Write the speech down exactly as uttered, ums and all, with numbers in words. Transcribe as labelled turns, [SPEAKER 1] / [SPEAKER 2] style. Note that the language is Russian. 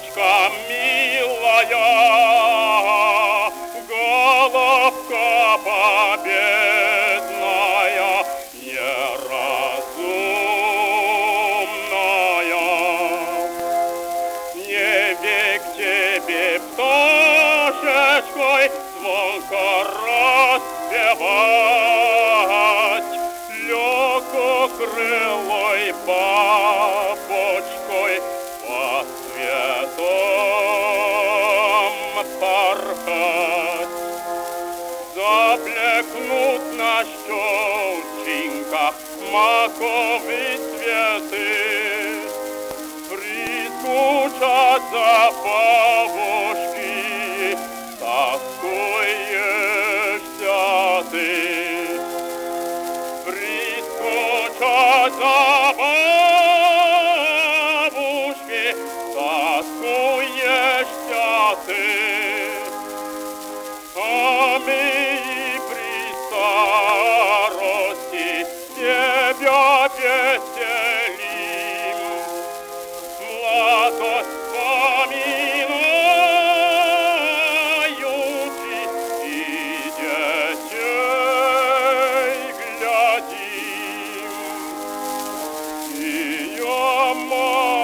[SPEAKER 1] Бабочка милая, головка победная, неразумная. Не век тебе пташечкой звонко распевать, легко крылой бабочкой по светом порхать. Заблекнут на щечинках маковые цветы, прискучат забавушки, тоскуешься ты. Прискучат забавушки, тоскуешься ты. А мы при старости тебя веселим, молодость вспоминаючи и детей глядим. И я